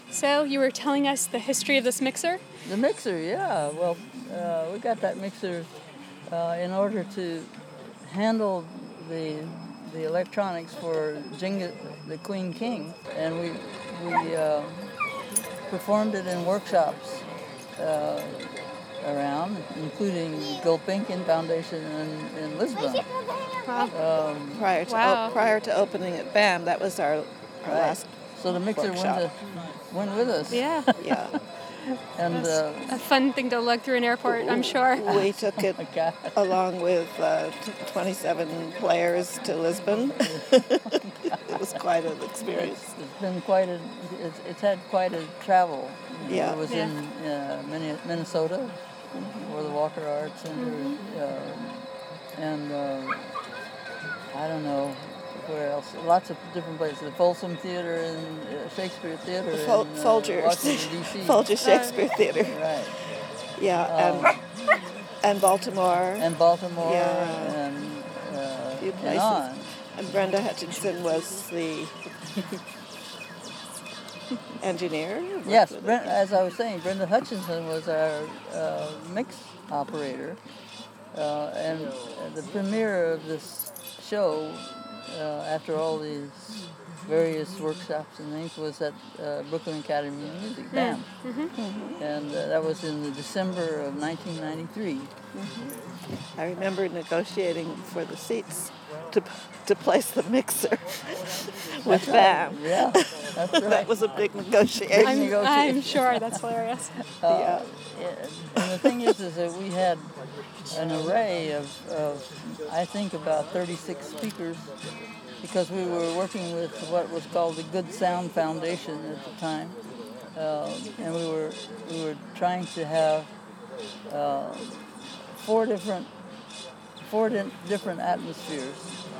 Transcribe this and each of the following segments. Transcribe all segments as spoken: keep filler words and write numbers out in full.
So you were telling us the history of this mixer? The mixer, yeah. Well, uh, we got that mixer uh, in order to handle the the electronics for Jenga, the Queen King, and we we uh, performed it in workshops uh, around, including Gulbenkian Foundation in, in Lisbon. Wow. Um, Prior to Wow. op- prior to opening at B A M, that was our, our right. last. So the mixer went, workshop. to, went with us. Yeah. Yeah, And uh, A fun thing to lug through an airport, I'm sure. we took it my God. along with uh, t- twenty-seven players to Lisbon. It was quite an experience. It's, it's been quite a, it's, it's had quite a travel. You know, Yeah. It was Yeah. in uh, Minne- Minnesota, for the Walker Arts Center, Mm-hmm. uh, and uh, I don't know where else. Lots of different places. The Folsom Theater and uh, Shakespeare Theater The Fol- in uh, Folgers, Washington, D C Folgers Shakespeare Theater. Right. Yeah, Um, and and Baltimore. And Baltimore Yeah. and, uh, Few and places. on. And Brenda Hutchinson was the engineer. Yes, Brent, as I was saying, Brenda Hutchinson was our uh, mix operator, uh, and uh, the premiere of this show, uh, after all these various workshops and things, was at uh, Brooklyn Academy of Music, B A M, and uh, that was in the December of nineteen ninety-three. I remember negotiating for the seats to to place the mixer with B A M. Yeah, that's right. That was a big negotiation. I'm, negotiation. I'm sure that's hilarious. Uh, and the thing is, is that we had an array of, of, I think, about thirty-six speakers, because we were working with what was called the Good Sound Foundation at the time, uh, and we were we were trying to have uh, four different four di- different atmospheres.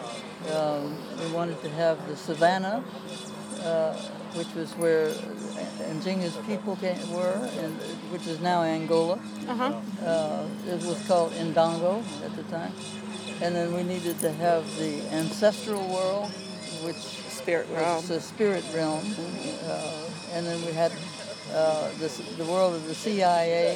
Um, we wanted to have the savannah, uh, which was where Njinga's people came, were, and which is now Angola. Uh-huh. Uh, it was called Ndongo at the time. And then we needed to have the ancestral world, which Spirit realm. was the spirit realm. Uh, and then we had uh, this, the world of the C I A,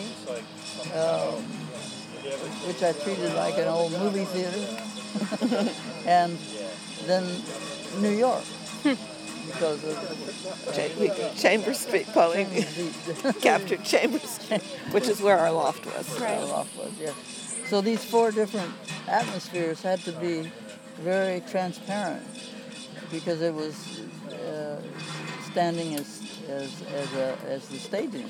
um, which I treated like an old movie theater. And then New York, because of Cha- we, Chambers Street Poing the, captured Chambers Street, which is where our loft was. Right. Fell off was, yes. So these four different atmospheres had to be very transparent, because it was uh, standing as as as, a, as the staging,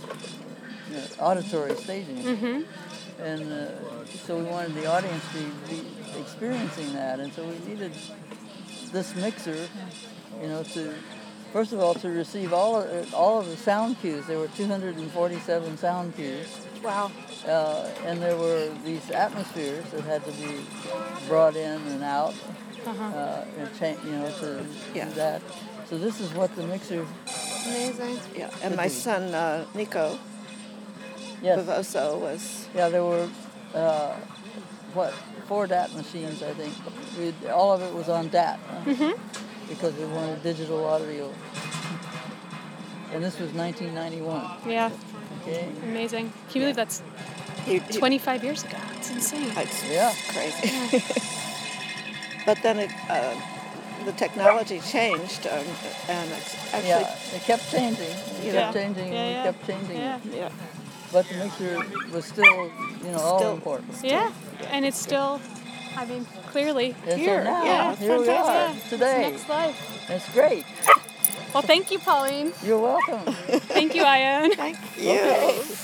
you know, auditory staging, Mm-hmm. and uh, so we wanted the audience to be experiencing that, and so we needed this mixer, you know, to first of all to receive all of, all of the sound cues. There were two hundred forty-seven sound cues. Wow. Uh, and there were these atmospheres that had to be brought in and out, Uh-huh. uh, and cha- you know, to Yeah. do that. So this is what the mixer. Amazing. Yeah, and my son uh, Nico Yes. Bavoso was. Yeah, there were uh, what four D A T machines, I think. We all of it was on D A T, huh? Mm-hmm. because we wanted digital audio. And this was nineteen ninety-one. Yeah. Okay. Amazing. Can you believe that's He, he, twenty-five years ago? It's insane. It's Yeah. crazy. But then it, uh, the technology changed, um, and it's actually Yeah, it kept changing. It Yeah. kept changing. Yeah, and yeah. it kept changing. Yeah. yeah. But the mixer was still, you know, all Still- important. Yeah. And it's still, I mean, clearly And here. so now, yeah. here we fantastic. are Yeah. It's today. next life. It's great. Well, thank you, Pauline. You're welcome. Thank you, Ione. Thank you. Okay.